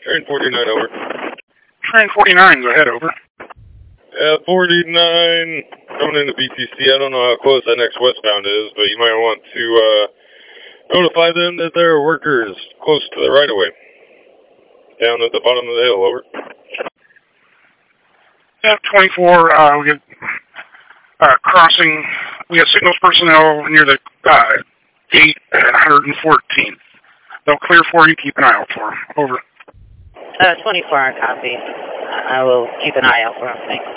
Train 49, over. Train 49, go ahead, over. 49, coming into BTC. I don't know how close that next westbound is, but you might want to notify them that there are workers close to the right-of-way. Down at the bottom of the hill, over. F-24, we get crossing. We have signals personnel near the gate at 114th. They'll clear for you. Keep an eye out for them. Over. 24, copy. I will keep an eye out for them. Thanks.